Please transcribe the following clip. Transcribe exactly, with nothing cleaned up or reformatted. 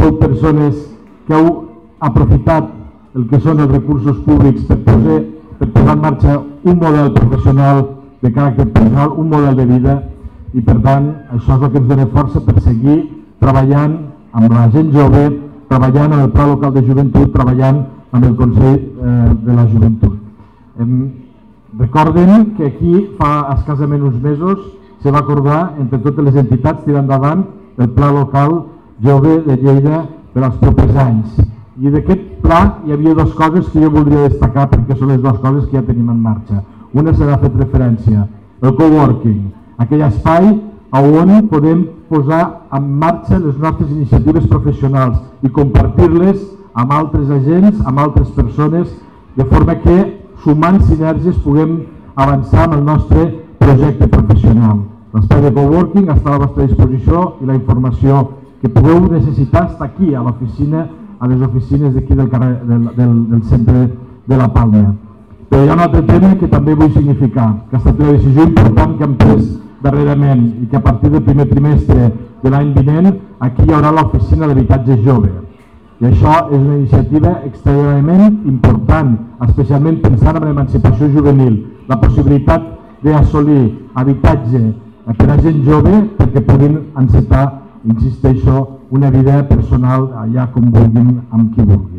sou persones que heu aprofitat el que són els recursos públics per posar, per posar en marxa un model professional de caràcter personal, un model de vida, i per tant això és el que ens dona força per seguir treballant amb la gent jove, treballant amb el Pla Local de Joventut, treballant amb el Consell eh, de la Joventut. Eh, recorden que aquí fa escassament uns mesos se va acordar entre totes les entitats tirar endavant el Pla Local Jove de Lleida per als propers anys. I d'aquest pla hi havia dues coses que jo voldria destacar perquè són les dues coses que ja tenim en marxa. Una se n'ha fet referència, el coworking, aquell espai on podem posar en marxa les nostres iniciatives professionals i compartir-les amb altres agents, amb altres persones, de forma que sumant sinergies puguem avançar amb el nostre projecte professional. L'espai de coworking està a la vostra disposició i la informació que pugueu necessitar està aquí, a l'oficina, a les oficines d'aquí del, del, del, del centre de la Palma. Però hi ha un altre tema que també vull significar, que ha estat una decisió important que hem pres darrerament i que a partir del primer trimestre de l'any vinent aquí hi haurà l'oficina d'habitatge jove. I això és una iniciativa extraordinàriament important, especialment pensant en l'emancipació juvenil, la possibilitat d'assolir habitatge per a gent jove perquè puguin encetar, insisteixo, una vida personal allà com vulguin, amb qui vulguin.